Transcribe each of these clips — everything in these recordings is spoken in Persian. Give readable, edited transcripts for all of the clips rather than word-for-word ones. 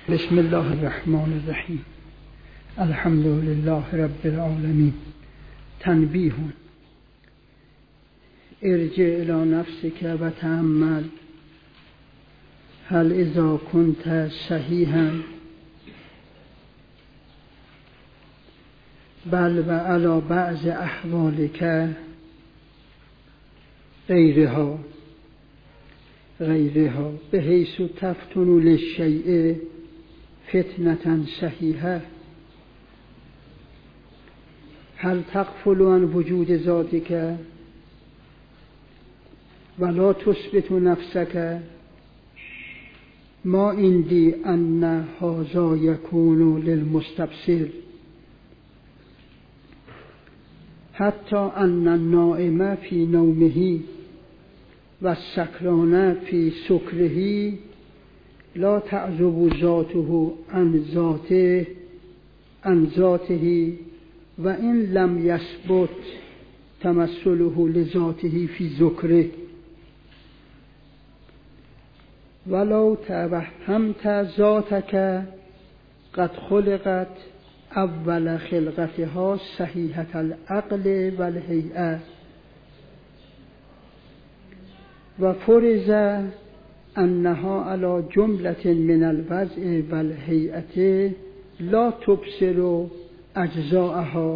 بسم الله الرحمن الرحیم. الحمد لله رب العالمین. تنبیه: ارجع الی نفسک و تأمل هل اذا كنت صحیحا بل و علی بعض احوالک غیرها بحیث تفتن للشیء فتنة صحیحة هل تغفل عن وجود ذاتک ولا تثبت نفسک ما عندي ان هذا يكون للمستبصر حتى ان النائم في نومه والسكران في سكره لا تعزب ذاته عن ذاته وإن لم يثبت تمثله لذاته في ذكره ولو توهمت ذاتك قد خلقت اول خلقتها صحیحة العقل والهیئة و فرض انها على جملة من الوضع والهیئة لا تبصر اجزاءها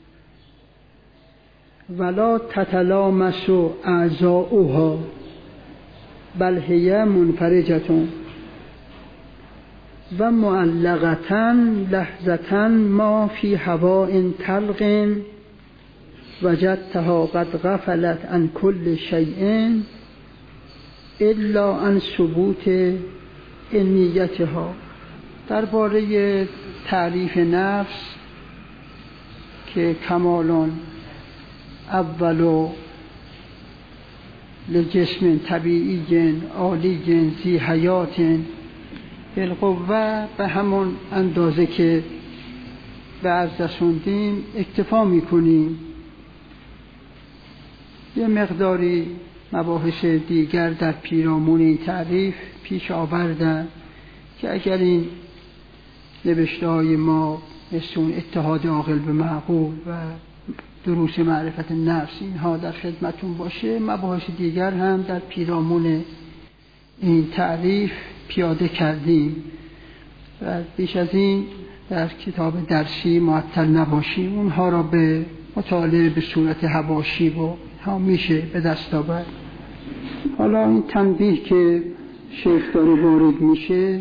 ولا تتلامس اعضاؤها بل هي منفرجة و معلقة لحظة ما في هواء طلق وجدتها قد غفلت عن كل شيء الا عن ثبوت نیتها. درباره تعریف نفس که کمالون اولو لجسم طبیعی عالی ذی حیات بالقوه، به همون اندازه که به عرض رسوندیم اکتفا میکنیم. یه مقداری مباحث دیگر در پیرامون این تعریف پیش آوردن که اگر این نوشته های ما مثل اون اتحاد عاقل به معقول و دروس معرفت نفس اینها در خدمتون باشه، مباحث دیگر هم در پیرامون این تعریف پیاده کردیم و بیش از این در کتاب درسی معطل نباشیم. اونها را به مطالعه به صورت حواشی و ها میشه به دست آورد. حالا این تنبیه که شیخ داره وارد میشه،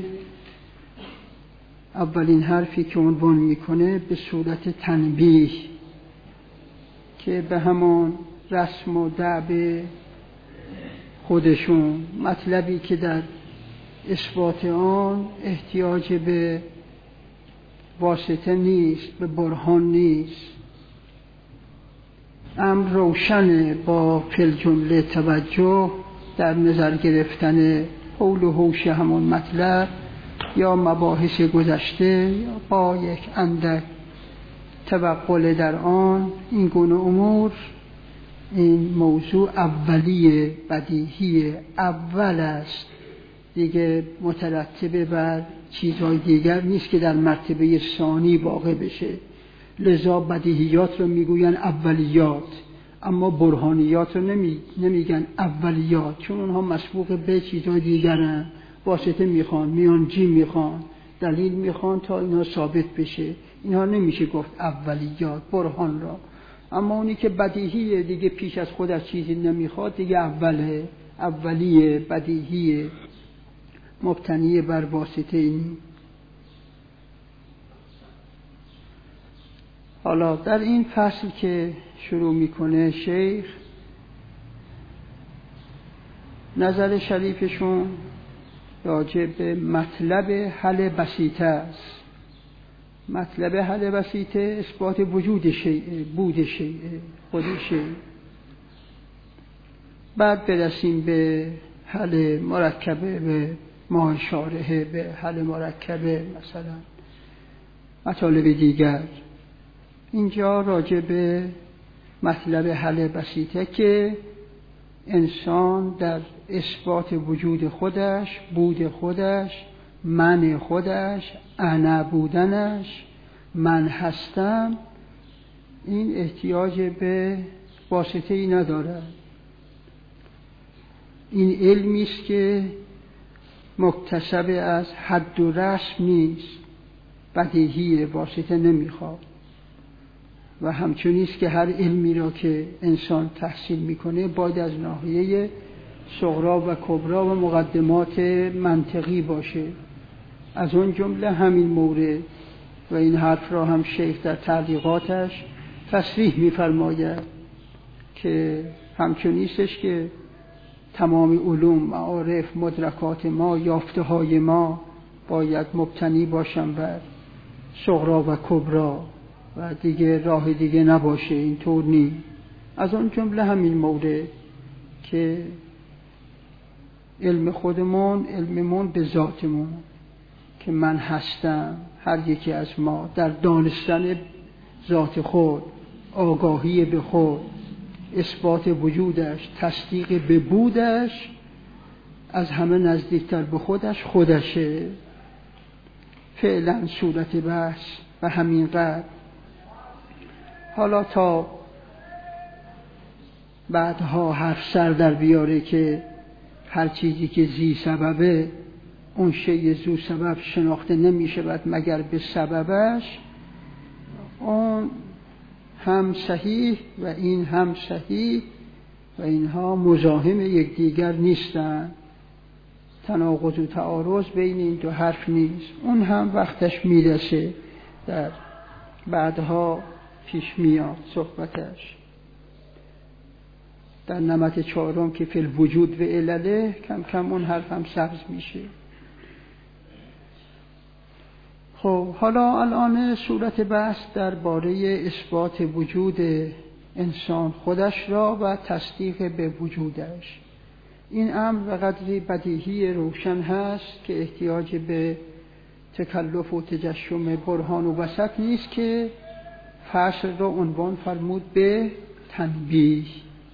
اولین حرفی که عنوان میکنه به صورت تنبیه که به همون رسم و دعب خودشون، مطلبی که در اثبات آن احتیاج به واسطه نیست، به برهان نیست. امر روشنه با فی الجمله توجه در نظر گرفتن حول و حوش همون مطلب یا مباحث گذشته یا با یک اندک توقل در آن. این گونه امور، این موضوع اولیه، بدیهی اول است دیگه، مترتبه بر چیزهای دیگر نیست که در مرتبه ثانی واقع بشه. لذا بدیهیات رو میگوین اولیات، اما برهانیات رو نمیگن اولیات، چون اونها مسبوق به چیزهای دیگرن. واسطه میخوان، میانجی میخوان، دلیل میخوان تا اینها ثابت بشه. اینها نمیشه گفت اولیات، برهان را. اما اونی که بدیهیه دیگه، پیش از خود از چیزی نمیخواد دیگه، اولیه، بدیهیه، مبتنی بر واسطه. این حالا در این فصل که شروع میکنه شیخ، نظر شریفشون راجع به مطلب حل بسیطه است. مطلب حل بسیطه اثبات وجود شیء، بود شیء، خود شیء. بعد برسیم به حل مرکبه، به ما شارحه به حل مرکبه، مثلا مطالب دیگر. اینجا راجع به مطلب حل بسیطه که انسان در اثبات وجود خودش، بود خودش، من خودش، انا بودنش، من هستم، این احتیاج به واسطه ای ندارد. این علمی است که مکتسب از حد و رسم نیست، بدیهی، واسطه نمیخواد. و همچنین است که هر علمی را که انسان تحصیل میکنه باید از ناحیه صغرا و کبرا و مقدمات منطقی باشه. از اون جمله همین مورد، و این حرف را هم شیخ در تعلیقاتش تصریح می‌فرماید که همچنین استش که تمام علوم، معارف، مدرکات ما، یافته‌های ما باید مبتنی باشن بر صغرا و کبرا و دیگه راه دیگه نباشه. اینطور نیست. از اون جمله همین مورد که علم خودمون، علممون به ذاتمون که من هستم، هر یکی از ما در دانستن ذات خود، آگاهی به خود، اثبات وجودش، تصدیق به بودش، از همه نزدیکتر به خودشه. فعلا صورت بحث و همین قدر. حالا تا بعدها حرف سر در بیاره که هر چیزی که ذی سببه، اون شیء ذو سبب شناخته نمی شود مگر به سببش، اون هم صحیح و این هم صحیح و اینها مزاحم یکدیگر نیستن. تناقض و تعارض بین این دو حرف نیست. اون هم وقتش میرسه، در بعدها پیش میاد صحبتش. در نمط 4 که فی الوجود و علله کم کم اون حرف هم سبز میشه. خب حالا الان صورت بحث درباره اثبات وجود انسان خودش را و تصدیق به وجودش. این امر و قدری بدیهی روشن هست که احتیاج به تکلف و تجشم برهان و وسط نیست که فصل را عنوان فرمود به تنبیه.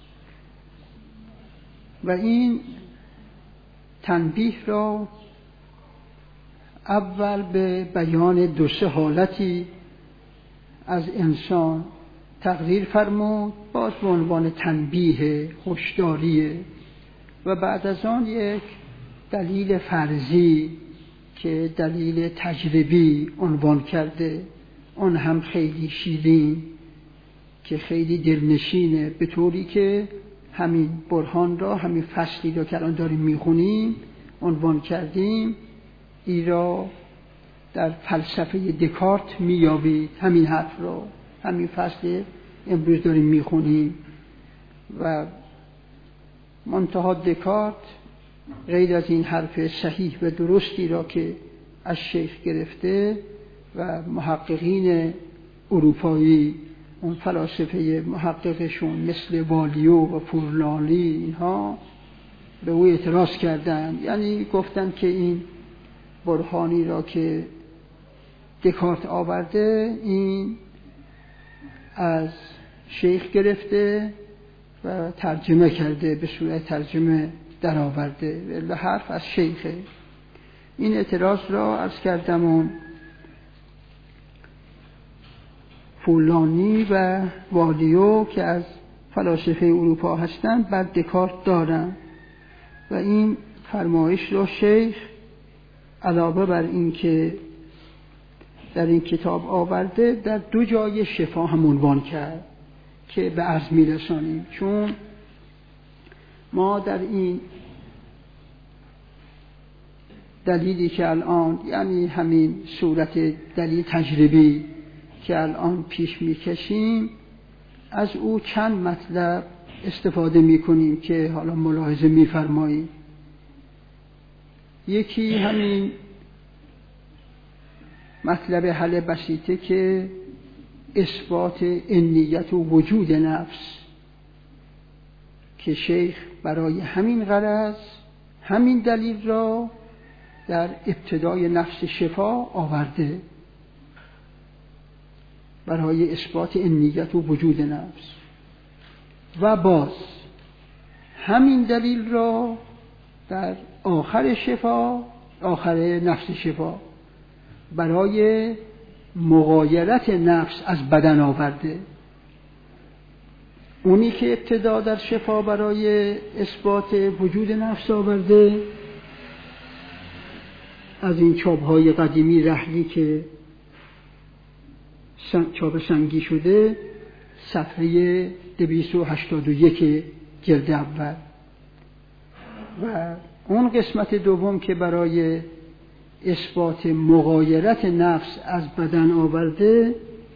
و این تنبیه را اول به بیان 2 حالتی از انسان تقریر فرمود، باز به عنوان تنبیه، هشداریه، و بعد از آن یک دلیل فرضی که دلیل تجربی عنوان کرده، اون هم خیلی شیرین که خیلی دلنشینه، به طوری که همین برهان را، همین فصلی را که الان داریم میخونیم عنوان کردیم، ای را در فلسفه دکارت میابید. همین حرف را، همین فصل امروز داریم میخونیم. و منتها دکارت غیر از این حرف صحیح و درستی را که از شیخ گرفته و محققین اروپایی، اون فلاسفه محققشون مثل والیو و فورلالی، اینها به او اعتراض کردن. یعنی گفتن که این برهانی را که دکارت آورده، این از شیخ گرفته و ترجمه کرده، به صورت ترجمه در آورده، ولی حرف از شیخه. این اعتراض را عرض کردم اون فولانی و والیو که از فلاسفه اروپا هستند بر دکارت دارن. و این فرمایش را شیخ علاوه بر این که در این کتاب آورده، در 2 جای شفا هم عنوان کرد که به عرض میرسانیم. چون ما در این دلیلی که الان، یعنی همین صورت دلیل تجربی که الان پیش میکشیم، از او چند مطلب استفاده میکنیم که حالا ملاحظه میفرماییم. یکی همین مطلب حل بسیطه که اثبات انیت و وجود نفس، که شیخ برای همین غرض همین دلیل را در ابتدای نفس شفا آورده، برای اثبات انیت و وجود نفس. و باز همین دلیل را در آخر شفا آخره نفس شفا برای مغایرت نفس از بدن آورده. اونی که ابتدا در شفا برای اثبات وجود نفس آورده از این چاپ‌های قدیمی رحلی که چاپ سنگی شده، صفحه 281 جلد اول، و اون قسمت دوم که برای اثبات مغایرت نفس از بدن آورده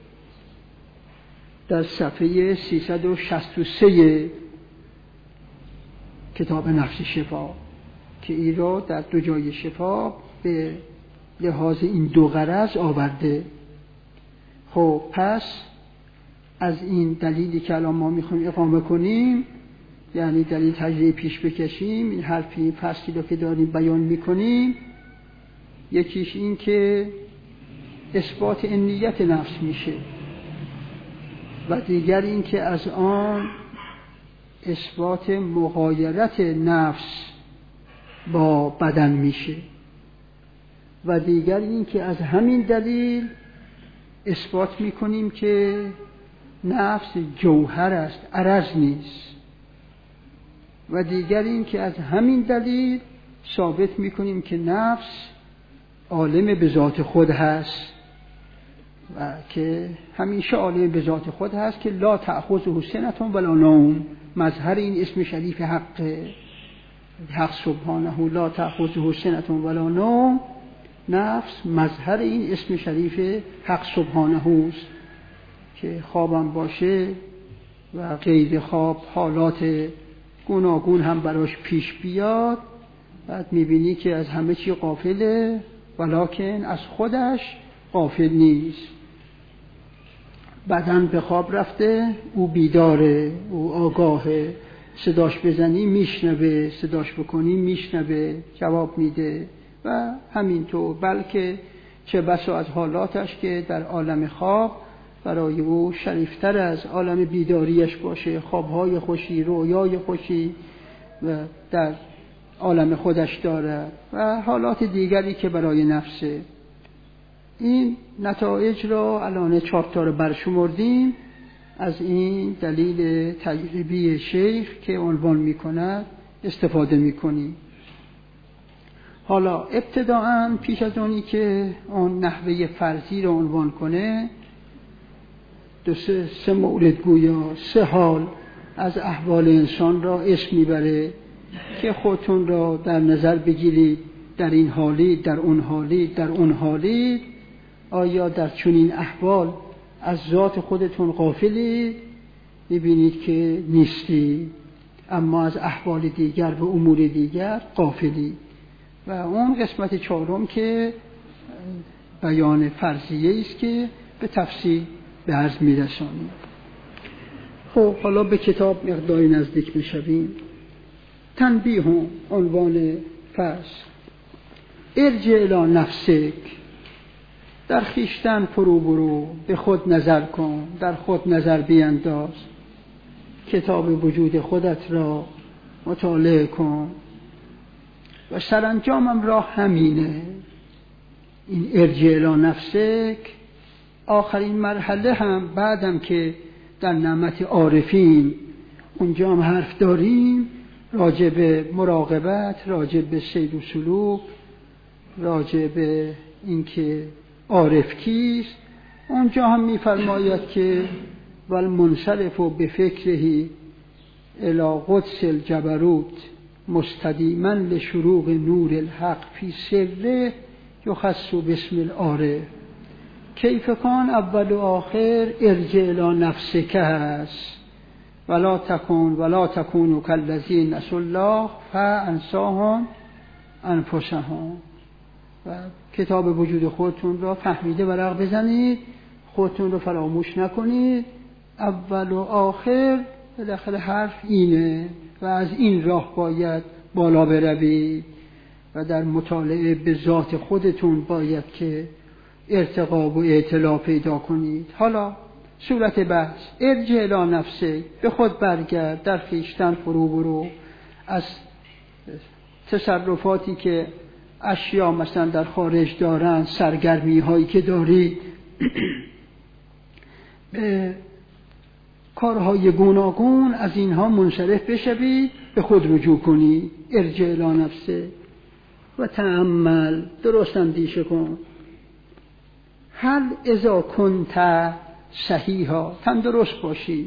در صفحه 363 کتاب نفس شفا، که این را در دو جای شفا به لحاظ این دو غرض آورده. خب پس از این دلیلی که الان ما میخوایم اقامه کنیم، یعنی دلیل تجزیه پیش بکشیم، این حرفی فصلی رو که داریم بیان میکنیم، یکیش این که اثبات انیت نفس میشه و دیگر این که از آن اثبات مغایرت نفس با بدن میشه و دیگر این که از همین دلیل اثبات میکنیم که نفس جوهر است، عرض نیست، و دیگر این که از همین دلیل ثابت میکنیم که نفس عالم به ذات خود هست و که همیشه عالم به ذات خود هست که لا تأخذه سنة ولا نوم. مظهر این اسم شریف حق سبحانه لا تأخذه سنة ولا نوم، نفس مظهر این اسم شریف حق سبحانه است که خوابم باشه و غیر خواب حالات گوناگون هم براش پیش بیاد، بعد میبینی که از همه چی غافله ولکن از خودش غافل نیست. بدن به خواب رفته، او بیداره، او آگاهه، صداش بزنی میشنوه، صداش بکنی میشنوه، جواب میده و همینطور. بلکه چه بسا از حالاتش که در عالم خواب برای او شریفتر از عالم بیداریش باشه، خوابهای خوشی، رویای خوشی و در عالم خودش دارد و حالات دیگری که برای نفسه. این نتایج را الان 4 تا رو برشمردیم از این دلیل تجربی شیخ که عنوان میکند استفاده میکنیم. حالا ابتداءً پیش از اونی که اون نحوه فرضی را عنوان کنه، سه مورد گویا، 3 حال از احوال انسان را اسم میبره که خودتون را در نظر بگیرید، در این حالی، در اون حالی، در اون حالی. آیا در چنین احوال از ذات خودتون غافلید؟ میبینید که نیستی، اما از احوال دیگر و امور دیگر غافلید. و اون قسمت 4 که بیان فرضیه است که به تفصیل به عرض میرسانیم. خب حالا به کتاب مقداری نزدیک میشویم. تنبیه عنوان فصل: ارجع الی نفسک، در خیشتن فرو برو، به خود نظر کن، در خود نظر بینداز، کتاب وجود خودت را مطالعه کن. و سرانجامم را همینه، این ارجع الی نفسک. آخرین مرحله هم بعدم که در نعمت عارفین اونجا هم حرف داریم راجع به مراقبت، راجع به سیر و سلوک، راجع به اینکه عارف کیست. اونجا هم میفرماید که والمنصرف بفکره الی قدس الجبروت مستدیما لشروق نور الحق فی سره یخص باسم العارف. کیف کان اول و آخر ارجع الی نفسک هست، ولا تکونوا کالذین نسوا الله فانساهم انفسهم. و کتاب وجود خودتون را فهمیده ورق بزنید، خودتون رو فراموش نکنید. اول و آخر بالاخره حرف اینه و از این راه باید بالا بروید و در مطالعه به ذات خودتون باید که ارتقا و اطلاع پیدا کنید. حالا صورت بحث: ارجع الی نفسک، به خود برگرد، در خویشتن فرو برو، از تصرفاتی که اشیا مثلا در خارج دارن، سرگرمی هایی که داری به کارهای گوناگون از اینها منصرف بشوی، به خود رجوع کنی. ارجع الی نفسه و تأمل، درست اندیشه کن. هل اذا کنت صحیحا، تندرست باشی،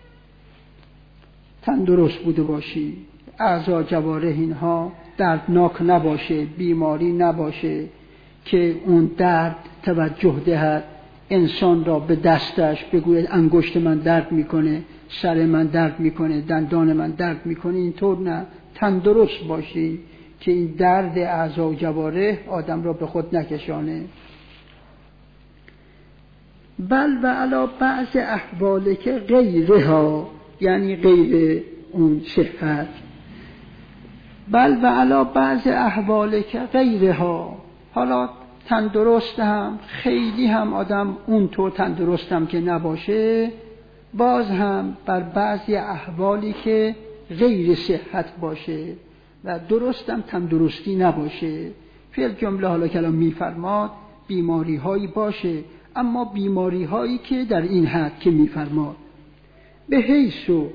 تندرست بوده باشی، اعضا جوارح اینها دردناک نباشه، بیماری نباشه که اون درد توجه دهد انسان را به دستش، بگوید انگشت من درد میکنه، سر من درد میکنه، دندان من درد میکنه. اینطور نه، تندرست باشی که این درد اعضا و جوارح آدم را به خود نکشانه. بل و علی بعض احوالک غیرها، یعنی غیر اون صحت. بل و علی بعض احوالک غیرها، حالا تندرست هم خیلی هم آدم اونطور تندرست هم که نباشه، باز هم بر بعضی احوالی که غیر صحت باشه و درست هم تندرستی نباشه. فی الجمله حالا کلام میفرماد بیماری هایی باشه، اما بیماری هایی که در این حد که میفرماد به حیث و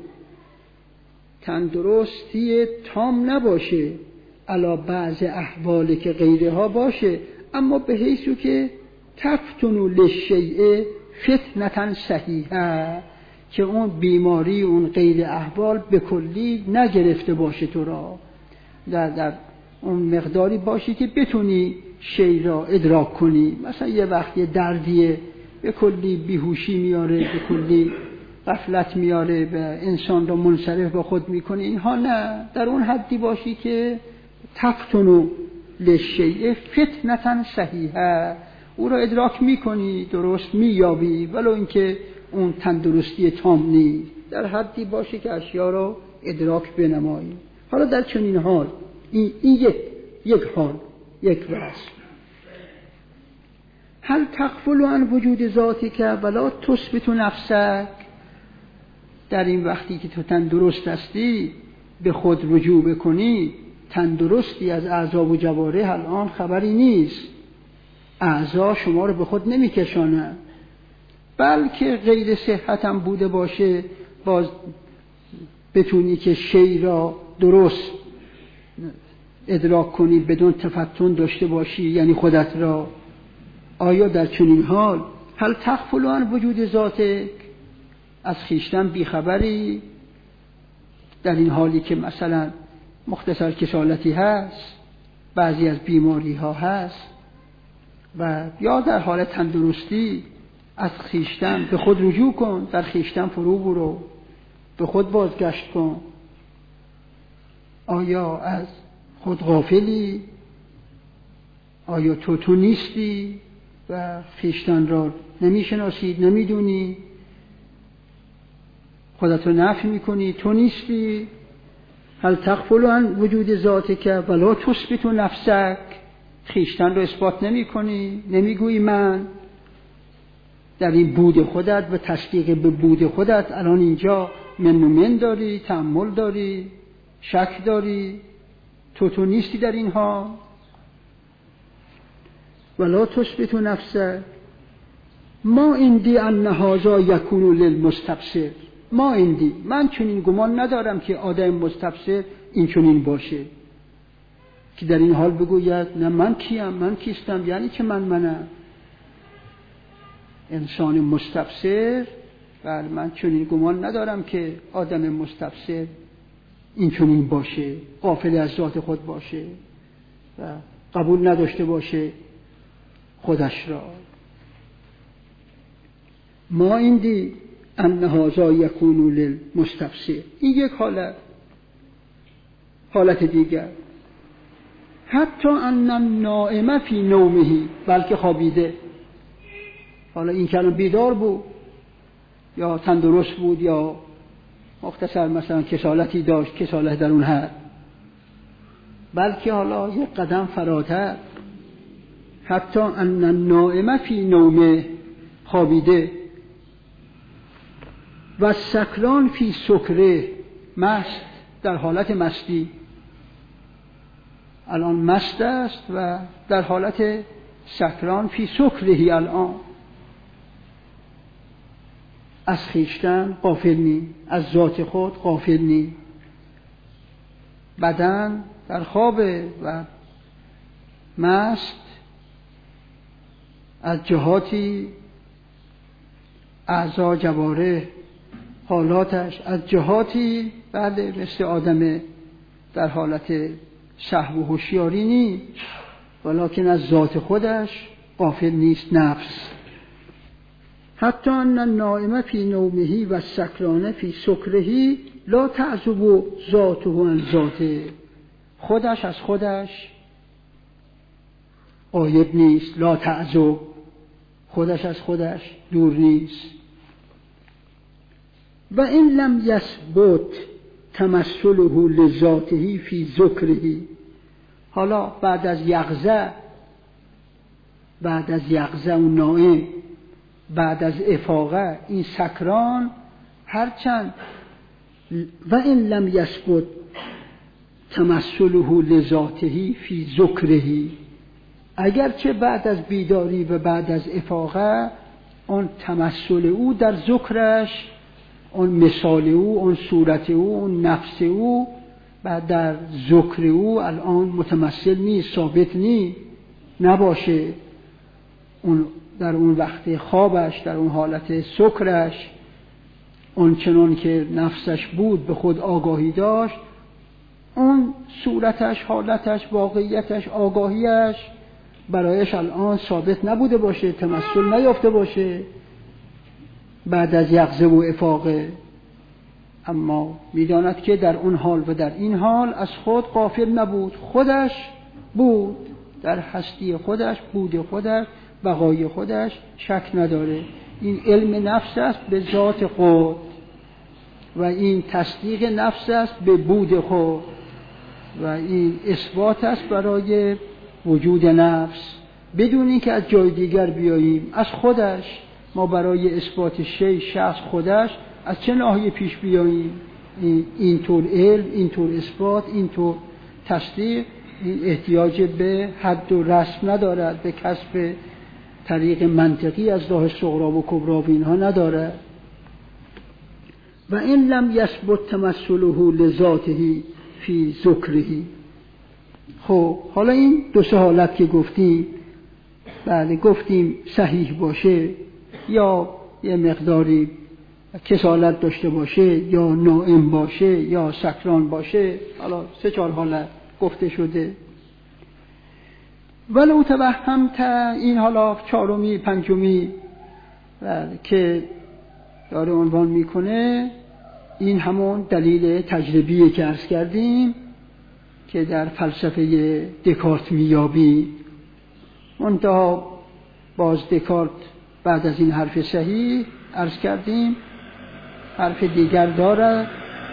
تندرستی تام نباشه، علا بعض احوالی که غیرها باشه، اما به حیث که تفتنو للشیء فتنة صحیحه، که اون بیماری اون غیر احوال به کلی نگرفته باشه تو را، در اون مقداری باشی که بتونی شی را ادراک کنی. مثلا یه وقتی دردیه به کلی بیهوشی میاره، به کلی غفلت میاره، به انسان را منصرف به خود میکنه، اینها نه. در اون حدی باشی که تفتنو للشیء فتنة صحیحه، او را ادراک میکنی، درست مییابی، ولو اینکه اون تندرستی تام نیست، در حدی باشی که اشیا را ادراک بنمایی. حالا در چنین حال این یک حال، یک وصف. هل تغفل عن وجود ذاتک ولا تثبت نفسک، در این وقتی که تو تندرست هستی به خود رجوع بکنی، تندرستی از اعضا و جوارح الان خبری نیست، اعضا شما رو به خود نمیکشانه، بلکه غیر صحت هم بوده باشه، باز بتونی که شی را درست ادراک کنی، بدون تفتن داشته باشی، یعنی خودت را. آیا در چنین حال هل تغفل عن وجود ذاتک، از خویشتن بیخبری؟ در این حالی که مثلا مختصر کسالتی هست، بعضی از بیماری ها هست، و یا در حال تندرستی، از خویشتن به خود رجوع کن، در خویشتن فرو برو، به خود بازگشت کن. آیا از خود غافلی؟ آیا تو نیستی و خویشتن را نمیشناسی، نمیدونی، خودت رو نفی میکنی، تو نیستی؟ هل تغفل عن وجود ذاتک ولا تثبت نفسک، خویشتن رو اثبات نمی کنی، نمیگویی من، در این بود خودت و تصدیق به بود خودت الان اینجا من داری، تأمل داری، شک داری، تو نیستی در اینها. ولا تثبت نفسک ما عندی ان هذا یکون للمستبصر، ما عندی، من چنین گمان ندارم که آدم مستبصر این چنین باشه که در این حال بگوید نه من کیم، من کیستم، یعنی که منم انسان مستبصر. و من چنین گمان ندارم که آدم مستبصر این چنین باشه، غافل از ذات خود باشه و قبول نداشته باشه خودش را. ما عندی ان هذا یکون للمستبصر، این یک حالت دیگر. حتی ان النائم فی نومه، بلکه خوابیده، حالا این که الان بیدار بود یا تندرست بود یا مختصر مثلا کسالتی داشت، کسالت در اون حد، بلکه حالا یک قدم فراتر، حتی ان النائم فی نومه، خوابیده، و سکران فی سکره، مست، در حالت مستی. الان مست است و در حالت سکران فی سکرهی، الان از خویشتن غافل نی، از ذات خود غافل نی. بدن در خواب و مست از جهاتی، اعضا جوارح حالاتش از جهاتی بعد مثل آدم در حالت سهو و هوشیاری نی، ولکن از ذات خودش غافل نیست نفس. حتی ان النائم فی نومه و السکران فی سکره لا تعزب ذاته عن ذاته. خودش از خودش غایب نیست، لا تعزب، خودش از خودش دور نیست. و این لم یثبت تمثله لذاته فی ذکره. حالا بعد از یقظه و نائم، بعد از افاقه، این سکران هرچند و این لم یثبت تمثله لذاته فی ذکره، اگرچه بعد از بیداری و بعد از افاقه اون تمثل او در ذکرش، اون مثال او، اون صورت او، اون نفس او بعد در ذکر او الان متمثل نیست، ثابت نباشه. اون در اون وقت خوابش، در اون حالت سکرش، اون چنان که نفسش بود به خود آگاهی داشت، اون صورتش، حالتش، واقعیتش، آگاهیش برایش الان ثابت نبوده باشه، تمثل نیافته باشه بعد از یقظه و افاقه. اما میداند که در اون حال و در این حال از خود غافل نبود، خودش بود، در هستی خودش، بود خودش، بقای خودش شک نداره. این علم نفس است به ذات خود و این تصدیق نفس است به بود خود و این اثبات است برای وجود نفس، بدون اینکه از جای دیگر بیاییم. از خودش ما برای اثبات شی، شخص خودش، از چه ناحیه پیش بیاییم؟ اینطور علم، اینطور اثبات، اینطور تصدیق، این احتیاج به حد و رسم ندارد، به کسب طریق منطقی از راه صغری و کبری و اینها ندارد. و این لم یثبت تمثله لذاته فی ذکره. خب حالا این دو سه حالت که گفتیم، بله گفتیم صحیح باشه یا یه مقداری کسالت داشته باشه یا نائم باشه یا سکران باشه، حالا سه چهار حالت گفته شده. ولو توهمت، این حالا چهارمی پنجمی که داره عنوان میکنه، این همون دلیل تجربیه که عرض کردیم که در فلسفه دکارت میابی. منتها باز دکارت بعد از این حرف صحیح عرض کردیم حرف دیگر داره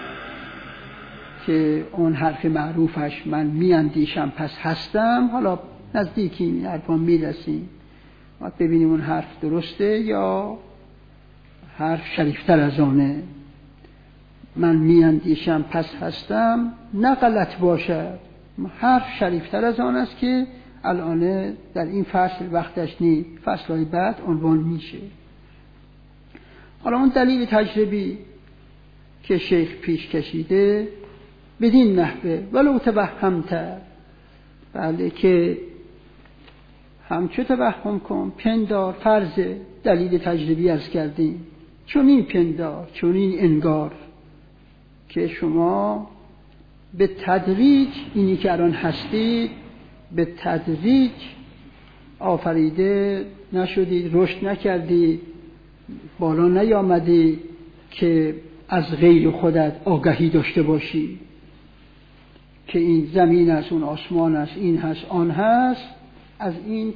که اون حرف معروفش من میاندیشم پس هستم. حالا نزدیکی این حرفا میرسیم و ببینیم اون حرف درسته یا حرف شریفتر از آنه. من میاندیشم پس هستم نه غلط باشد، حرف شریفتر از آن است که الان در این فصل وقتش نی، فصلهای بعد عنوان میشه. حالا اون دلیل تجربی که شیخ پیش کشیده بدین نحوه ولو توهمت، بله که همچه توهم کن، پندار، فرض دلیل تجربی عرض کردیم، چون این پندار، چون این انگار که شما به تدریج اینی که الان هستید به تدریج آفریده نشدید، رشد نکردید، بالا نیامدید که از غیر خودت آگاهی داشته باشی که این زمین است، اون آسمان است، این هست، آن هست. از این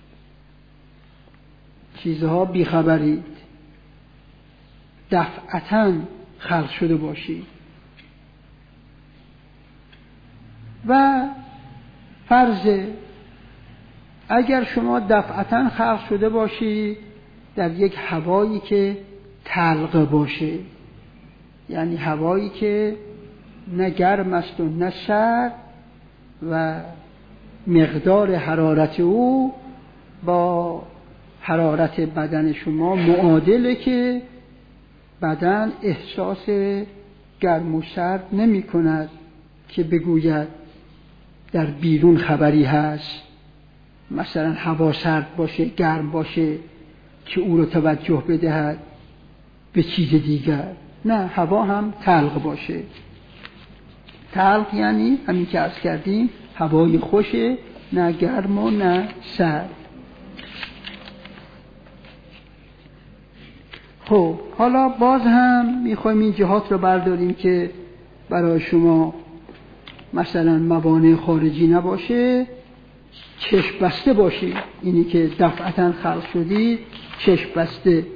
چیزها بیخبرید، دفعتاً خلق شده باشید. و فرض اگر شما دفعتاً خلق شده باشید در یک هوایی که تلق باشه، یعنی هوایی که نه گرم است و نه سرد و مقدار حرارت او با حرارت بدن شما معادله که بدن احساس گرم و سرد نمی کند که بگوید در بیرون خبری هست، مثلا هوا سرد باشه گرم باشه که او رو توجه بدهد به چیز دیگر. نه، هوا هم تلخ باشه. تلخ یعنی همین که عرض کردیم هوای خوشه، نه گرم و نه سرد. خب حالا باز هم میخوایم این جهات رو برداریم که برای شما مثلا موانع خارجی نباشه، چشم بسته باشی. اینی که دفعتاً خلق شدی چشم بسته.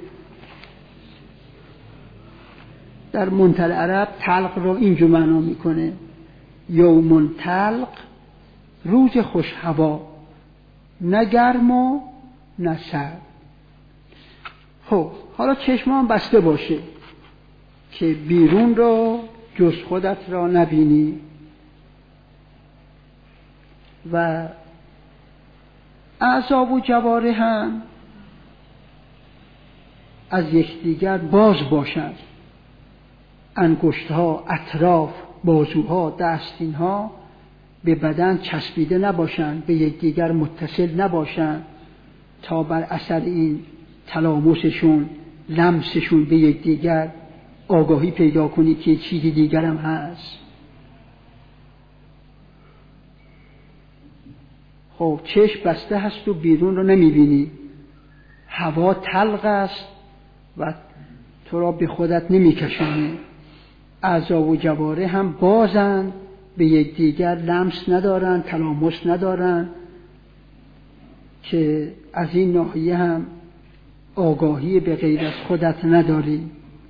در منتل عرب تلق رو اینجور معنا میکنه: یوم تلق، روز خوش هوا، نه گرم و نه سرد. خب حالا چشمان بسته باشه که بیرون رو جز خودت را نبینی و اعضا و جوارح هم از یکدیگر باز باشند. انگشت‌ها، اطراف، بازوها، دستین‌ها به بدن چسبیده نباشند، به یکدیگر متصل نباشند تا بر اثر این تلامسشون، لمسشون به یکدیگر آگاهی پیدا کنی که چیزی دیگر هم هست. خب چشم بسته هست و بیرون رو نمیبینی، هوا تلخ است و تو را به خودت نمیکشونه. اعضا و جوارح هم بازن، به یکدیگر لمس ندارن، تلامس ندارن که از این ناحیه هم آگاهی به غیر از خودت نداری.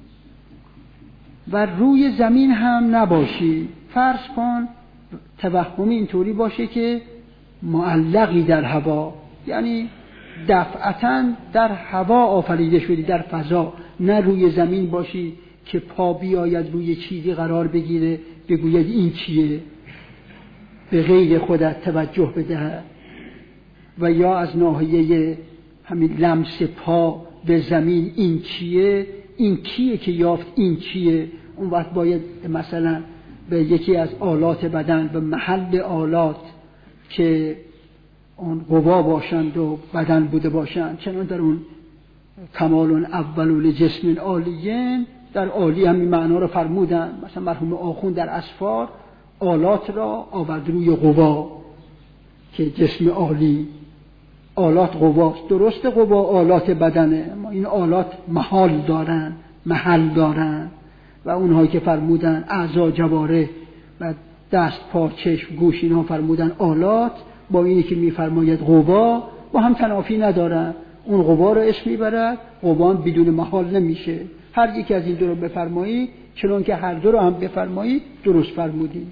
و روی زمین هم نباشی. فرض کن توهم اینطوری باشه که معلقی در هوا، یعنی دفعتاً در هوا آفریده شدی، در فضا، نه روی زمین باشی که پا بیاید روی چیزی قرار بگیره بگوید این چیه، به غیر خودت توجه بده. و یا از ناحیه همین لمس پا به زمین این چیه، این کیه که یافت این چیه. اون وقت باید مثلا به یکی از آلات بدن، به محل آلات که اون قوا باشند و بدن بوده باشند، چنان در اون کمال اول لجسم عالیین در عالی هم این معنا رو فرمودن. مثلا مرحوم آخوند در اسفار آلات را آورد روی قوا که جسم عالی، آلات قواست. درست قوا آلات بدنه، اما این آلات محل دارن و اونهایی که فرمودن اعضا جوارح و دست، پا، چشم، گوش، اینها فرمودن آلات، با اینی که میفرماید قوا با هم تنافی ندارن. اون قوا رو اسم میبرد، قوا بدون محال نمیشه. هر یکی از این دو رو بفرمایی، چنان که هر دو رو هم بفرمایی درست فرمودی.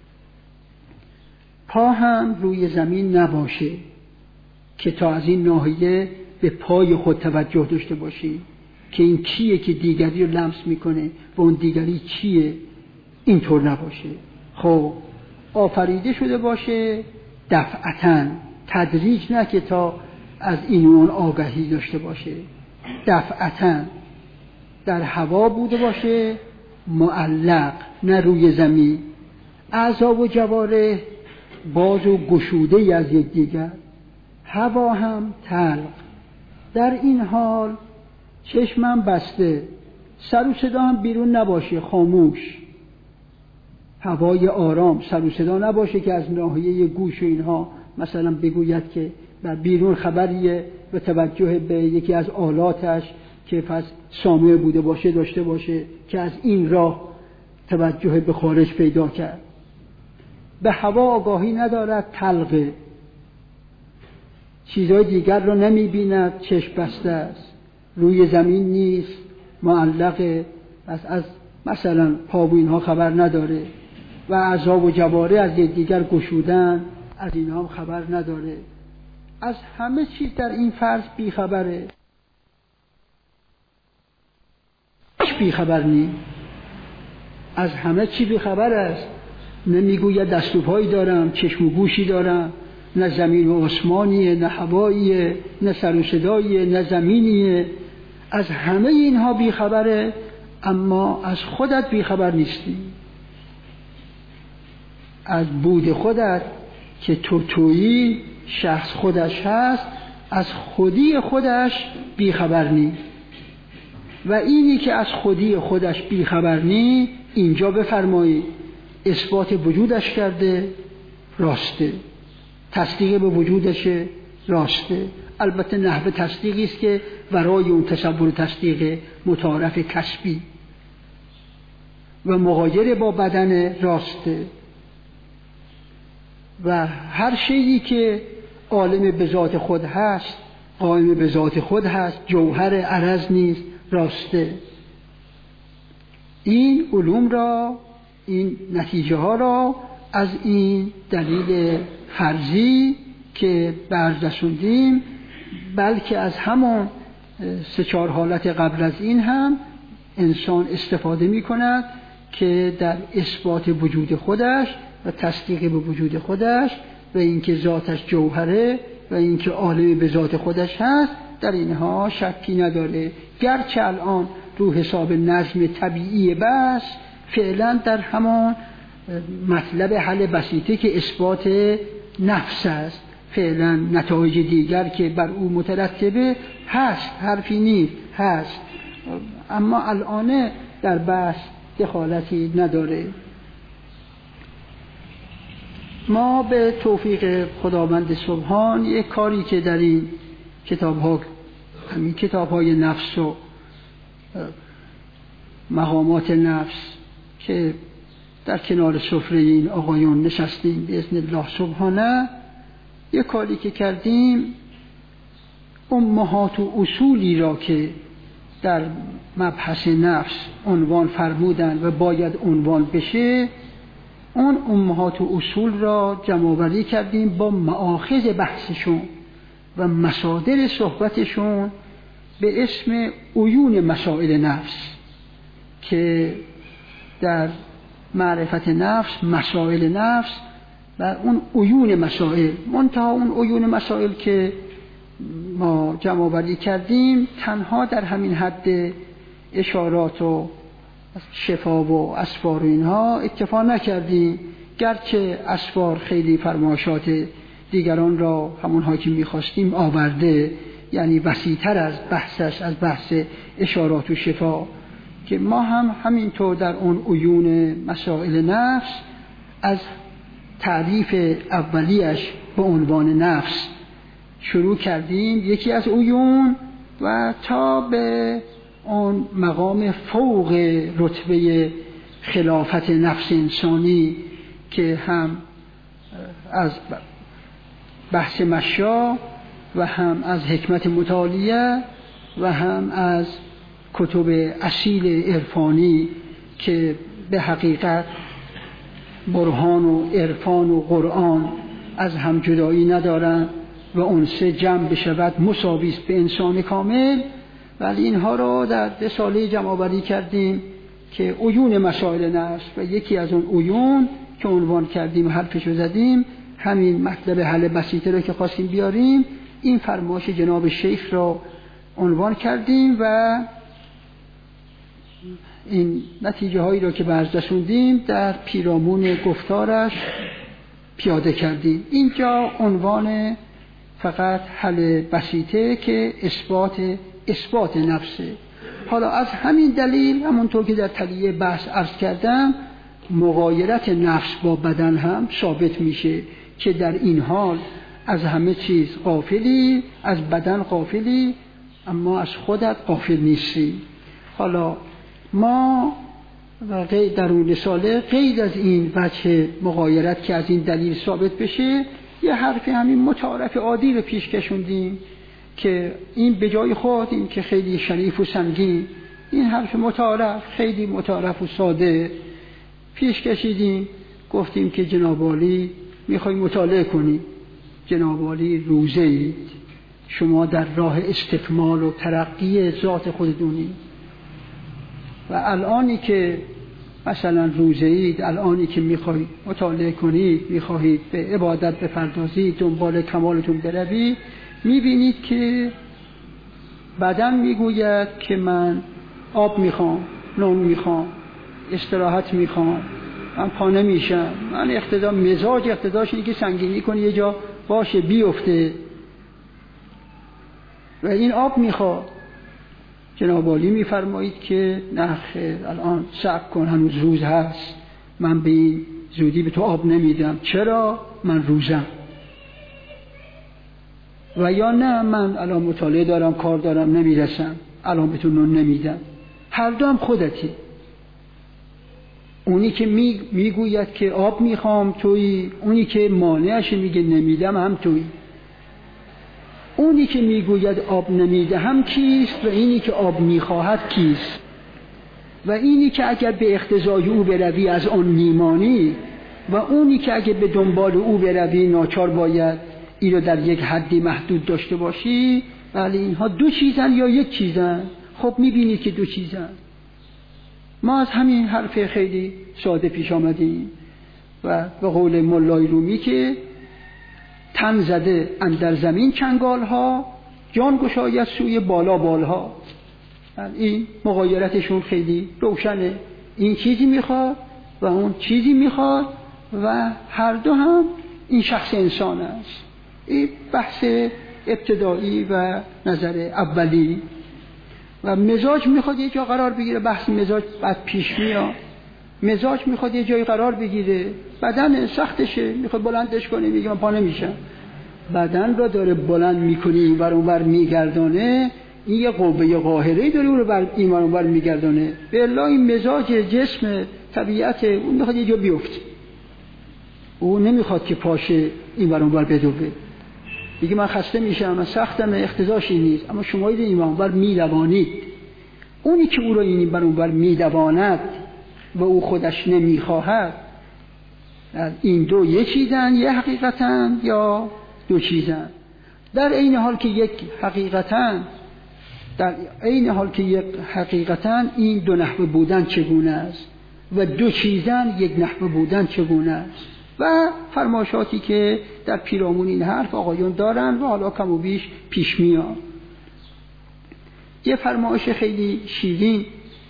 پا هم روی زمین نباشه که تا از این ناحیه به پای خود توجه داشته باشی که این کیه که دیگری رو لمس میکنه و اون دیگری چیه. اینطور نباشه. خب آفریده شده باشه دفعتاً، تدریج، نه که تا از این اون آگاهی داشته باشه. دفعتاً در هوا بوده باشه، معلق، نه روی زمین. اعضا و جوارح باز و گشوده ای از یک دیگر، هوا هم تلخ. در این حال چشمم بسته، سر و صدا هم بیرون نباشه، خاموش، هوای آرام، سر و صدا نباشه که از ناحیه گوش و اینها مثلا بگوید که در بیرون خبریه و توجه به یکی از آلاتش که پس سامع بوده باشه داشته باشه که از این راه توجه به خارج پیدا کرد. به هوا آگاهی ندارد، تلقه، چیزهای دیگر رو نمی بیند، چشم بسته است، روی زمین نیست، معلقه، از مثلا پا و اینها خبر نداره و اعضا و جوارح از دیگر گشودن، از اینها خبر نداره. از همه چیز در این فرض بیخبره. بیخبر نیست، از همه چی بیخبر است. نمیگوید دست و پایی دارم، چشم و گوشی دارم، نه زمین و آسمانیه، نه هواییه، نه سر و صداییه، نه زمینیه. از همه اینها بیخبره، اما از خودت بیخبر نیستی. از بود خودت که تویی، شخص خودش هست، از خودی خودش بیخبر نی. و اینی که از خودی خودش بیخبر نی، اینجا بفرمایید اثبات وجودش کرده، راسته. تصدیق به وجودش، راسته. البته نحوه تصدیقی است که ورای اون تصور تصدیق متعارف کسبی و مغایر با بدن، راسته. و هر شیئی که عالم به ذات خود هست، قائم به ذات خود هست، جوهر عرض نیست، راسته. این علوم را، این نتیجه ها را از این دلیل فرضی که برز رسوندیم، بلکه از همون 3-4 حالت قبل از این هم انسان استفاده می کند که در اثبات وجود خودش و تصدیق به وجود خودش و اینکه ذاتش جوهره و اینکه عالم به ذات خودش هست، در اینها شکی نداره. گرچه الان رو حساب نظم طبیعی بس فعلا در همان مطلب حل بسیطه که اثبات نفس است، فعلا نتایج دیگر که بر او مترتبه هست، حرفی نیست، هست، اما الان در بحث دخالتی نداره. ما به توفیق خداوند سبحان یک کاری که در این کتاب‌ها، همین کتاب‌های نفس و مقامات نفس که در کنار سفره این آقایون نشستیم باذن الله سبحانه، یک کاری که کردیم، امهات و اصولی را که در مبحث نفس عنوان فرمودن و باید عنوان بشه، اون امهات و اصول را جمع‌آوری کردیم با مآخذ بحثشون و مصادر صحبتشون به اسم عیون مسائل نفس، که در معرفت نفس، مسائل نفس و اون عیون مسائل، منتها اون عیون مسائل که ما جمع‌آوری کردیم تنها در همین حد اشارات و شفا و اسفار و اینها اکتفا نکردیم، گرچه اسفار خیلی فرمایشات دیگران را همونها که میخواستیم آورده، یعنی وسیع‌تر از بحثش، از بحث اشارات و شفا، که ما هم همینطور در اون عیون مسائل نفس از تعریف اولیش به عنوان نفس شروع کردیم، یکی از عیون، و تا به اون مقام فوق رتبه خلافت نفس انسانی که هم از بحث مشا و هم از حکمت متعالیه و هم از کتب اصیل عرفانی که به حقیقت برهان و عرفان و قرآن از هم جدایی ندارن و اون سه جمع بشود مساوی است به انسان کامل. ولی اینها رو در رساله جمع‌آوری کردیم که عیون مسائل نفس، و یکی از اون عیون که عنوان کردیم و حرفش رو زدیم، همین مطلب حل بسیطه رو که خواستیم بیاریم، این فرمایش جناب شیخ را عنوان کردیم و این نتیجه هایی رو که برز رسوندیم در پیرامون گفتارش پیاده کردیم. اینجا عنوان فقط حل بسیطه که اثبات نفسه. حالا از همین دلیل، همونطور که در تلیه بحث عرض کردم، مغایرت نفس با بدن هم ثابت میشه که در این حال از همه چیز غافلی، از بدن غافلی، اما از خودت غافل نیستی. حالا ما در اون رساله غیر از این وجه مغایرت که از این دلیل ثابت بشه، یه حرف همین متعارف عادی رو پیش کشوندیم که این به جای خود، این که خیلی شریف و سنگین، این حرف متعارف خیلی متعارف و ساده پیش کشیدیم. گفتیم که جناب عالی میخوای مطالعه کنی، جناب عالی روزه اید، شما در راه استکمال و ترقی ذات خودتونی، و الانی که مثلا روزه اید، الانی که میخواهید مطالعه کنید، میخواهید به عبادت بپردازید، دنبال کمالتون بروید، میبینید که بدن میگوید که من آب میخوام، نون میخوام، استراحت میخوام، من پا نمیشم، من مزاج اقتضاش اینه که سنگینی کنه، یه جا باشه بیفته و این آب میخواد. جناب عالی میفرمایید که نه خیر، الان صبر کن، هنوز روز هست، من به این زودی به تو آب نمیدم. چرا؟ من روزم. و یا نه، من الان مطالعه دارم، کار دارم، نمیرسم، الان به تو نون نمیدم. هر دو هم خودتی. اونی که میگوید که آب میخوام تویی، اونی که مانعش میگه نمیدم هم تویی. اونی که میگوید آب نمیده هم کیست و اینی که آب میخواهد کیست؟ و اینی که اگر به اقتضای او بروی از آن میمانی و اونی که اگر به دنبال او بروی ناچار باید این رو در یک حدی محدود داشته باشی. ولی اینها دو چیزن یا یک چیزن؟ خب میبینید که دو چیزن. ما از همین حرف خیلی ساده پیش آمدیم و به قول مولای رومی که تن زده اندر زمین چنگال ها، جان گشاید سوی بالا بالها. این مغایرتشون خیلی روشنه، این چیزی میخواد و اون چیزی میخواد و هر دو هم این شخص انسان است. این بحث ابتدایی و نظر اولی. و مزاج میخواد یه جا قرار بگیره، بحث مزاج بعد پیش میاد. مزاج میخواد یه جایی قرار بگیره، بدن سختشه، میخواد بلندش کنه، میگه من پا نمیشم. بدن را داره بلند میکنه، این ور اون ور میگردانه، این یه قوه قاهره‌ای داره اون رو بر این ور اون ور میگردانه. به الا این مزاج جسم طبیعت اون میخواد یه جا بیفته، اون نمیخواد که پاشه این ور اون ور بدوه. میگه من خسته میشم، من سختم، اقتضاش این نیست. اما شما این ور اون ور میدوانید. اونی که او را این ور اون ور میدواند و او خودش نمیخواهد، این دو یک چیزن، یه حقیقتن یا دو چیزن. در این حال که یک حقیقتن این دو نحوه بودن چگونه است و دو چیزن یک نحوه بودن چگونه است. و فرمایشاتی که در پیرامون این حرف آقایون دارن و حالا کم و بیش پیش میاد. یه فرمایش خیلی شیرین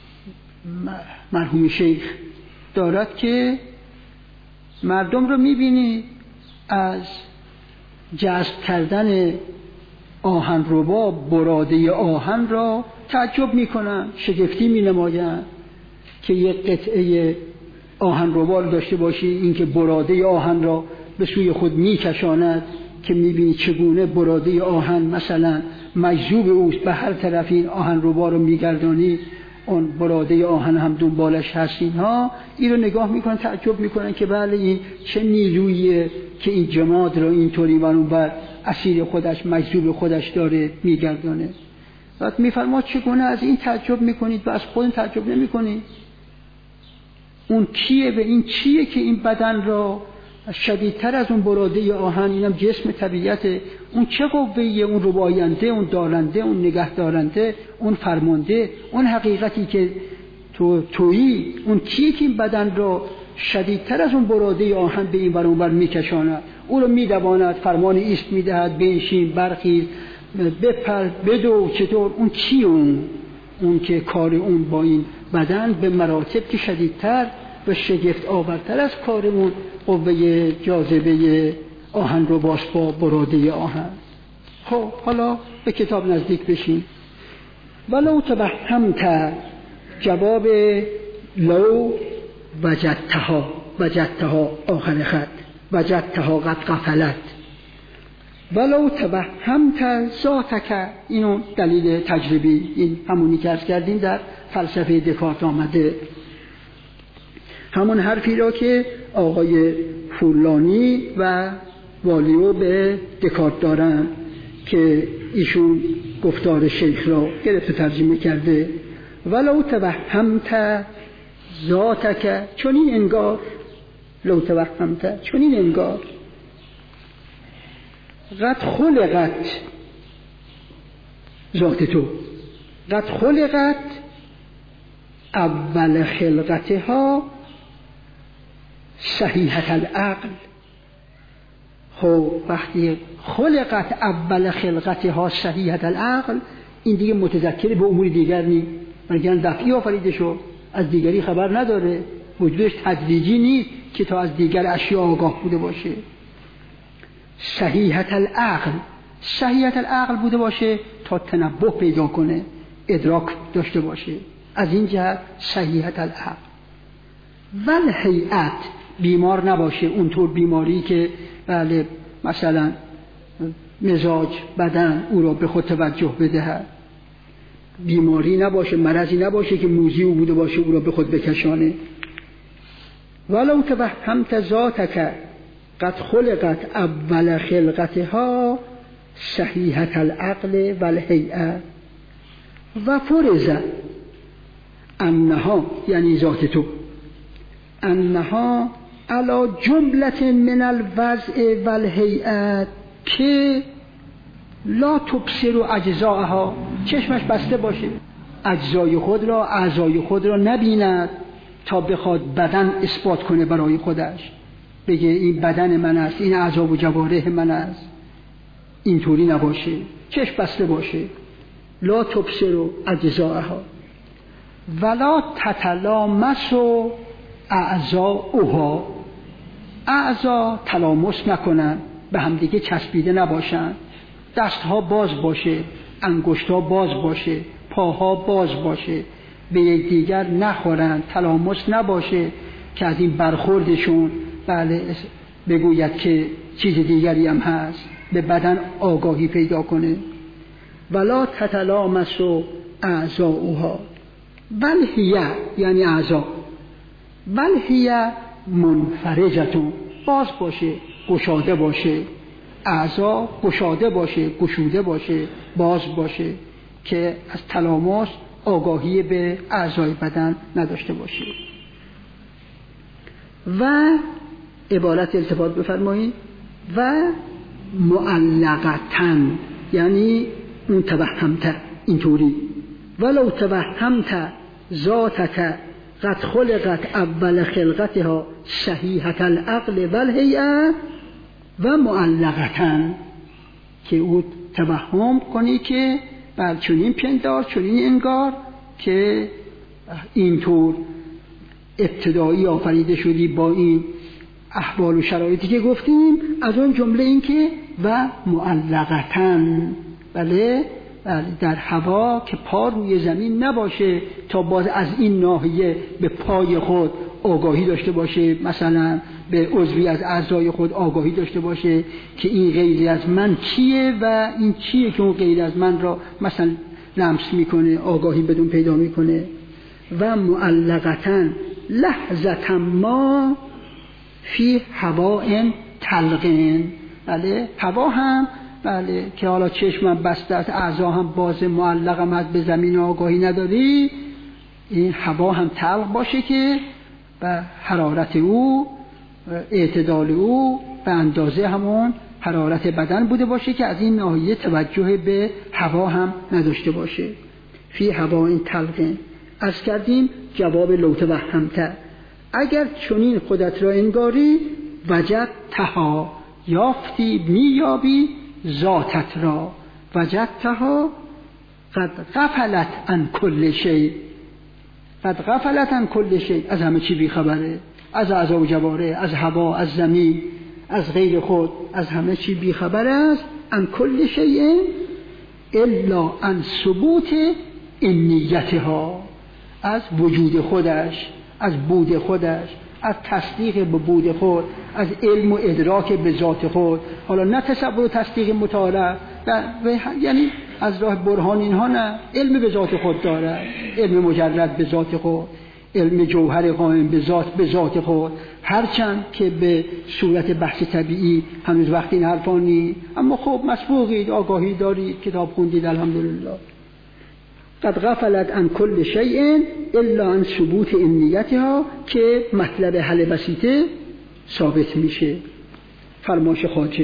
مرحوم شیخ دارد که مردم رو میبینی از جذب کردن آهن ربا براده آهن را تعجب میکنن، شگفتی مینماین که یک قطعه آهن ربا رو داشته باشی، این که براده آهن را به سوی خود میکشاند، که میبینی چگونه براده آهن مثلا مجذوب اوست، به هر طرف این آهن ربا رو میگردانی، اون براده آهن هم دنبالش هست. اینها این رو نگاه میکنن، تعجب میکنن که بله این چه نیروییه که این جماد رو اینطوری اون بر اسیر خودش مجذوب خودش داره میگردانه. بعد میفرماد چگونه از این تعجب میکنید و از خودتون تعجب نمیکنید؟ اون کیه و این چیه که این بدن را شدیدتر از اون براده آهن، اینم جسم طبیعته، اون چه قوه‌ایه؟ اون رباینده، اون دارنده، اون نگه دارنده، اون فرمانده، اون حقیقتی که تویی، اون کیه که این بدن را شدیدتر از اون براده آهن به این ور اون ور میکشاند، او رو میدواند، فرمان ایست میدهد، بنشین، برخیز، بپر، بدو، چطور؟ اون چیه؟ اون که کار اون با این بدن به مراتب که شدیدتر و شگفت آورتر از کار اون قوه جاذبه آهن رو باش با براده آهن. خب حالا به کتاب نزدیک بشیم. ولو توهمت، جواب لو وجدتها آخر خط، وجدتها قد غفلت. ولو توهمت ذاتک، اینو دلیل تجربی، این همونی که عرض کردیم در فلسفه دکارت آمده، همون حرفی را که آقای فولانی و والیو به دکارت دارن که ایشون گفتار شیخ را گرفته ترجمه کرده. ولو توهمت ذاتک، چنین انگار، لو توهمت چنین انگار، قد خلقت ذات تو، قد خلقت اول خلقتها صحیحة العقل. خب وقتی خلقت اول خلقتها صحیحة العقل، این دیگه متذکر به امور دیگر نیست، وگرنه دفعی آفریده شد، از دیگری خبر نداره، وجودش تدریجی نیست که تا از دیگر اشیاء آگاه بوده باشه. صحیحة العقل، صحیحة العقل بوده باشه تا تنبه پیدا کنه، ادراک داشته باشه، از این جهت صحیحة العقل. والهیئت، بیمار نباشه، اونطور بیماری که بله مثلا مزاج بدن او را به خود توجه بدهد، بیماری نباشه، مرضی نباشه که موذی او بوده باشه او را به خود بکشانه. ولو توهمت ذاتک قد خلقت اول خلقتها صحیحة العقل والهیئه و فرض انها، یعنی ذات تو، انها علی جملة من الوضع والهیئه که لا تبصر اجزاءها، چشمش بسته باشه، اجزای خود را، اعضای خود را نبیند تا بخواد بدن اثبات کنه برای خودش، بگه این بدن من است، این اعضا و جوارح من است. اینطوری نباشه، چشم بسته باشه. لا تبصر اجزاءها ولا تتلامس اعضاؤها، اعضا تلامس نکنن، به همدیگه چسبیده نباشن، دستها باز باشه، انگشتها باز باشه، پاها باز باشه، به یکدیگر نخورن، تلامس نباشه که از این برخوردشون بله بگوید که چیز دیگری هم هست، به بدن آگاهی پیدا کنه. ولا تتلامس اعضاؤها بل هی، یعنی اعضا، بل هی منفرجتون، باز باشه، گشاده باشه، اعضا گشاده باشه، گشوده باشه، باز باشه، که از تلامس آگاهی به اعضای بدن نداشته باشه. و عبارت التفات بفرمایید، و معلقتن، یعنی اون توهمت، اینطوری ولو توهمت ذاتک قد خلقت اول خلقتها صحیحة العقل والهیئه و معلقتن، که او توهم کنی که بل چنین پندار، چنین انگار که اینطور ابتدایی آفریده شدی با این احوال و شرایطی که گفتیم. از اون جمله این که و معلقتن، بله در هوا که پا روی زمین نباشه تا باز از این ناحیه به پای خود آگاهی داشته باشه، مثلا به عضوی از اعضای خود آگاهی داشته باشه که این غیر از من چیه و این چیه که اون غیر از من را مثلا لمس میکنه، آگاهی بدون پیدا میکنه. و معلقتن لحظة ما فی هواء تلقین، بله هوا هم بله که حالا چشمم بسته است، اعضا هم باز، معلقم از به زمین آگاهی نداری، این هوا هم تلق باشه که و حرارت او، اعتدال او به اندازه همون حرارت بدن بوده باشه که از این ناحیه توجه به هوا هم نداشته باشه. فی هوا این تلقین. از کردیم جواب لو توهمت، اگر چنین خودت را انگاری، وجدتها، یافتی میابی ذاتت را، وجدتها قد غفلت عن کل شیء، قد غفلت عن کل شیء، از همه چی بیخبره، از اعضا و جوارح، از هوا، از زمین، از غیر خود، از همه چی بیخبر است. عن کل شیء الا عن ثبوت انیتها، از وجود خودش، از بود خودش، از تصدیق به بود خود، از علم و ادراک به ذات خود. حالا نه تصور و تصدیق مطالعه، یعنی از راه برهان اینها نه، علم به ذات خود داره، علم مجرد به ذات خود، علم جوهر قائم به ذات خود، هرچند که به صورت بحث طبیعی هنوز وقتی این حرفا نیست، اما خب مسبوقید، آگاهی دارید، کتاب خوندید، الحمدلله. قد غفلت عن کل شیء الا عن ثبوت انیتها، که مطلب حل بسیطه ثابت میشه. فرمایش خواجه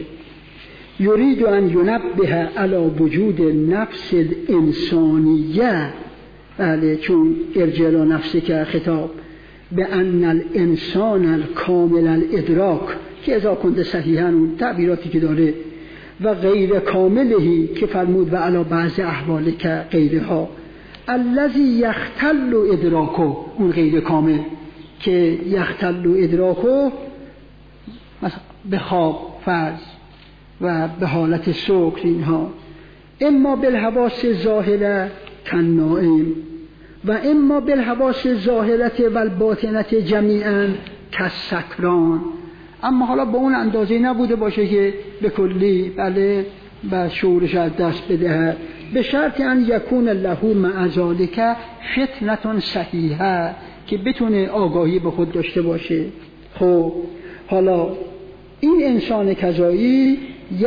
یرید ان ینبه علی وجود نفس الانسانیه بله، چون ارجع الی نفسک خطاب به ان الانسان الکامل الادراک که اذا کنت صحیحا، اون تعبیراتی که داره، و غیر کاملهی که فرمود و علی بعض احوال که غیرها الذی یختل ادراکو، اون غیر کامل که یختل ادراکو مثلا به خواب فرض و به حالت سکر، اینها اما بالحواس ظاهره کالنائم و اما بالحواس ظاهرت و الباطنت جمیعا کالسکران. اما حالا با اون اندازه نبوده باشه که به کلی بله و شعورش از دست بده، به شرط ان یکون له مع ذلک فتنة صحیحه، که بتونه آگاهی به خود داشته باشه. خب حالا این انسان کذایی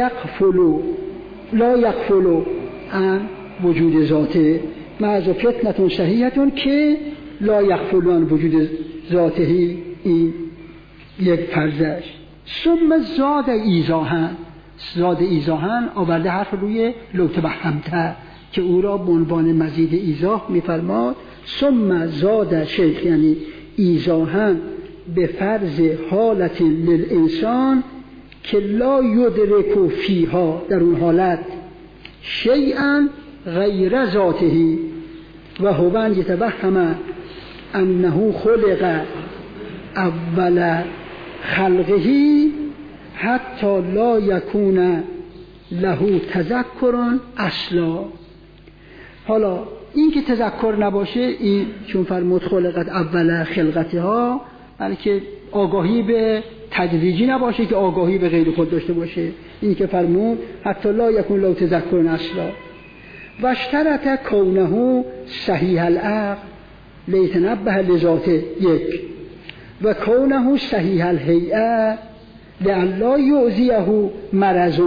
لا یغفل عن وجود ذاته مع فتنة صحیحه که لا یغفل عن وجود ذاته، این یک فرضش. ثم زاد ایضاحاً آورده حرف روی لو تبهمت که او را به عنوان مزید ایضاح می‌فرماد. ثم زاد شیخ یعنی ایضاحاً به فرض حالت للانسان که لا یدرک فیها، در اون حالت شیئا غیر ذاته و هو ان یتوهم انه خلق اول خلقه حتی لا یکون له تذکر اصلا. حالا این که تذکر نباشه، این چون فرمود خلقت اول خلقتها، بلکه آگاهی به تدریجی نباشه که آگاهی به غیر خود داشته باشه، این که فرمود حتی لا یکون له تذکر اصلا. و اشترط کونه صحیح العقل لیتنبه لذاته، یک، و کونه صحیح الهیئه لئلا یؤذیه مرض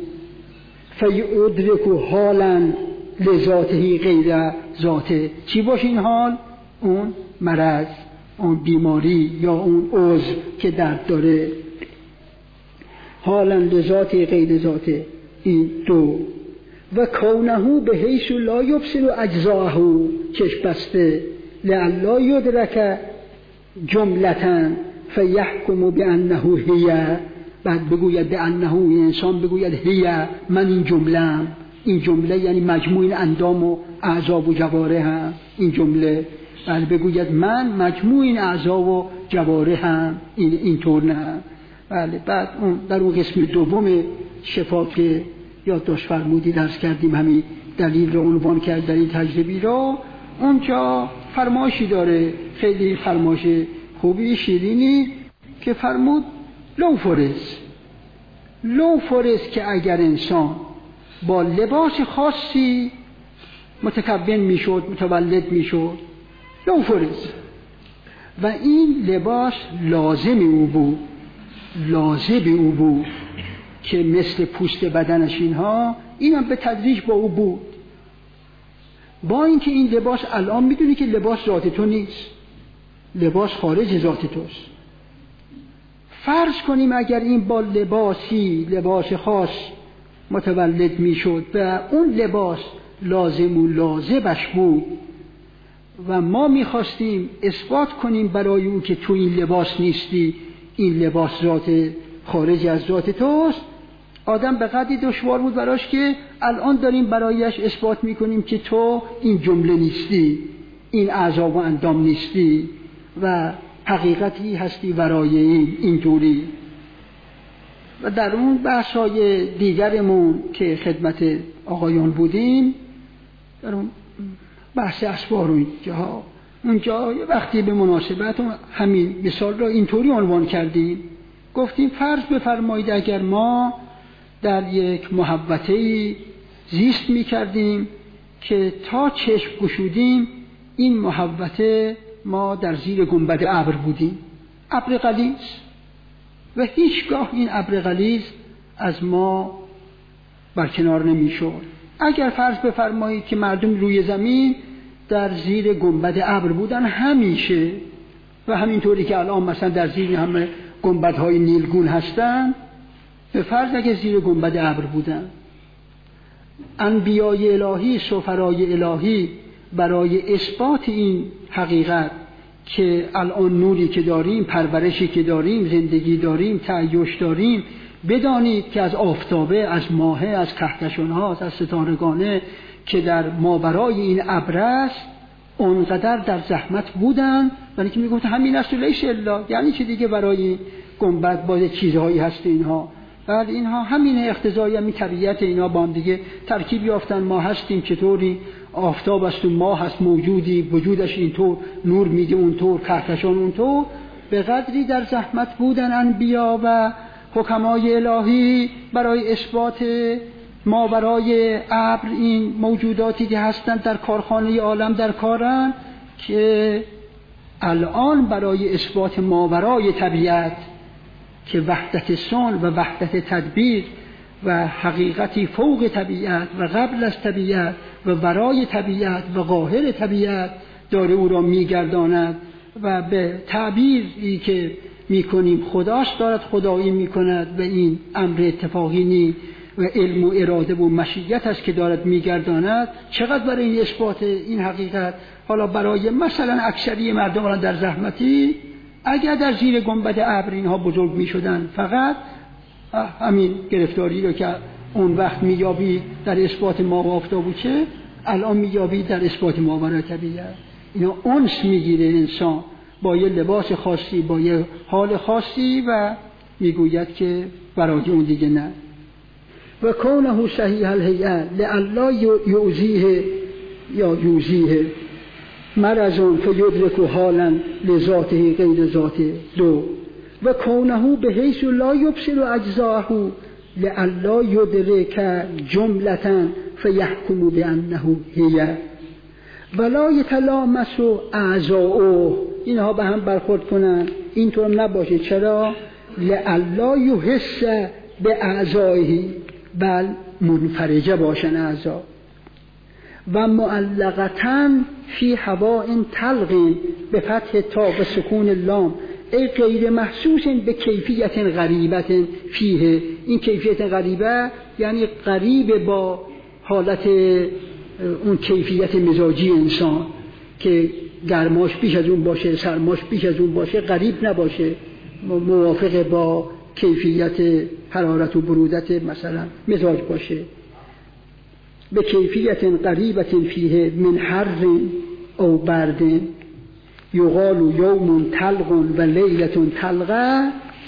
فیدرک حالا لذاته غیر ذاته. چی باشه این حال؟ اون مرض، اون بیماری یا اون عضو که درد داره، حالا لذاته غیر ذاته. این دو. و کونه به حیث لا یبصر اجزاءه، چشم بسته، لئلا یدرک جملة فیحکم بانه هی، بعد بگوید بانه، انسان بگوید هی، من این جمله‌ام. این جمله یعنی مجموع این اندام و اعضا و جوارحم، این جمله. بعد بگوید من مجموع این اعضا و جوارحم، این طور نه. بله. بعد در اون قسم دوم شفا که یادداشت فرمودی درس کردیم، همین دلیل رو عنوان کرد در این تجربی رو. اونجا فرمایشی داره، خیلی فرمایش خوبی شیرینی، که فرمود لو فرض که اگر انسان با لباس خاصی متکون میشد، متولد میشد، لو فرض، و این لباس لازم او بود که مثل پوست بدنش اینها، اینم به تدریج با او بود. با اینکه این لباس الان میدونی که لباس ذات تو نیست، لباس خارج ذات توست. فرض کنیم اگر این با لباس خاص متولد میشد و اون لباس لازم و لازمش بود و ما میخواستیم اثبات کنیم برای او که تو این لباس نیستی، این لباس ذات خارج از ذات توست، آدم به قدری دشوار بود براش که الان داریم برایش اثبات میکنیم که تو این جمله نیستی، این اعضا و اندام نیستی و حقیقتی هستی ورای اینطوری. و در اون بحث‌های دیگرمون که خدمت آقایان بودیم، در اون بحث اسبار و اونجا وقتی به مناسبت همین مثال را اینطوری عنوان کردیم، گفتیم فرض بفرمایید اگر ما در یک محوطه‌ای زیست می‌کردیم که تا چشم گشودیم این محوطه ما در زیر گنبد ابر بودیم، ابر غلیظ، و هیچگاه این ابر غلیظ از ما برکنار نمی‌شد. اگر فرض بفرمایید که مردم روی زمین در زیر گنبد ابر بودن همیشه، و همینطوری که الان مثلا در زیر همه گنبدهای نیلگون هستن، به فرض اگه زیر گنبد ابر بودن، انبیای الهی، سفرای الهی برای اثبات این حقیقت که الان نوری که داریم، پرورشی که داریم، زندگی داریم، تعیش داریم، بدانید که از آفتابه، از ماهه، از کهکشان‌ها، از ستارگانه که در ماورای این ابر است اونقدر در زحمت بودن، یعنی که میگفت همین است لیس الا، یعنی چه دیگه برای گنبد باید چیزهایی هست اینها، بعد اینها همین اقتضایی، همین طبیعت اینا با هم دیگه ترکیب یافتن. ما هستیم چطوری، آفتاب است و ماه هست، موجودی وجودش اینطور، نور میده اونطور، کهکشان اونطور. به قدری در زحمت بودن انبیا و حکمای الهی برای اثبات ماورای ابر این موجوداتی که هستند در کارخانه عالم در کارن، که الان برای اثبات ماورای طبیعت که وحدت صنع و وحدت تدبیر و حقیقتی فوق طبیعت و قبل از طبیعت و ورای طبیعت و قاهر طبیعت داره او را میگرداند و به تعبیری که میکنیم خداست دارد خدایی میکند و این امر اتفاقی نی و علم و اراده و مشیت است که دارد میگرداند. چقدر برای این اثبات این حقیقت، حالا برای مثلا اکثری مردم در زحمتی، اگر در زیر گنبد ابر اینها بزرگ میشدن، فقط همین گرفتاری رو که اون وقت مییابی در اثبات ما و آفتاب چه الان مییابی در اثبات ماورای طبیعت. اینا انس میگیره انسان با یه لباس خاصی، با یه حال خاصی و میگوید که برای اون دیگه نه. و کونه صحیح الهیئه لئلا یؤذیه یا یوزیه مرضون فیدرک حالا لذاته غیر ذاته دو و کونه به حیث لا یبصر اجزاءه لئلا یدرک جملة فیحکم بانه هی ولا یتلامس اعضاؤه، اینها به هم برخورد کنن، اینطور نباشه. چرا؟ لئلا یحس به اعضائه، بل منفرجه باشن اعضا و معلقتاً فی هواء طلق به فتح تا و سکون اللام ای غیر محسوس به کیفیت غریبت فیه. این کیفیت غریبه یعنی غریب با حالت اون کیفیت مزاجی انسان که گرماش بیش از اون باشه، سرماش بیش از اون باشه، غریب نباشه، موافق با کیفیت حرارت و برودت مثلا مزاج باشه. به کیفیت غریبت فیه من حر او برد یقال یوم طلق و لیلة طلقه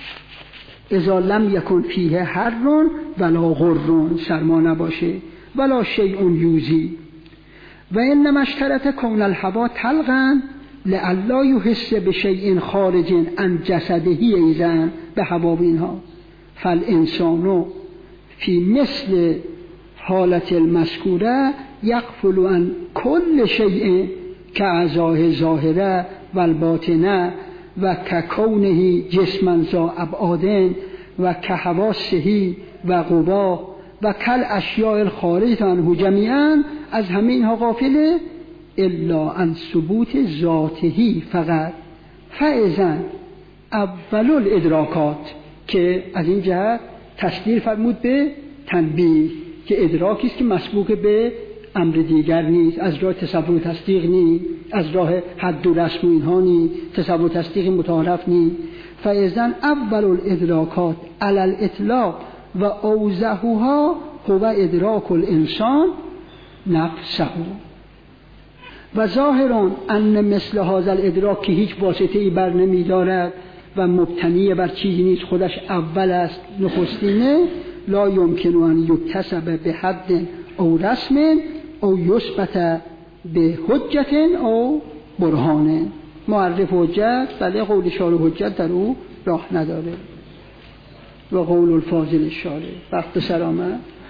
اذا لم یکن فیه حر ولا غر، سرما نباشه، ولا شیء یوزی. و انما اشترط کون الهوا طلقا لئلا یحس بشیء خارج عن جسده ایضا به هوا اینها. فالانسان فی مثل حالت المذکوره یغفل عن کل شیء کاعضاء ظاهره و الباطنه و ککونه جسما ذا ابعاد و کحواسه و قوا و کل اشیاء الخارجه عنه جمیعا، از همه اینها غافله الا عن ثبوت ذاته فقط. فاذا اول الادراکات، که از این جهت تشدید فرمود به تنبیه که ادراکی است که مسبوق به امر دیگر نیست، از راه تصور و تصدیق نیست، از راه حد و رسم و اینها نیست، تصور و تصدیق متعارف نیست. فاذا اول الادراکات علی الاطلاق و اوضحها هو ادراک الانسان نفسه و ظاهران ان مثل هذا الادراک که هیچ واسطه ای بر نمی دارد و مبتنی بر چیزی نیست، خودش اول است، نخستینه، لا یمکن ان یکتسب به حد او رسم او یثبت به حجت او برهان. معرف حجت بله، قول شارح حجت در او راه نداره. و قول الفاضل الشارح وقت سلامت.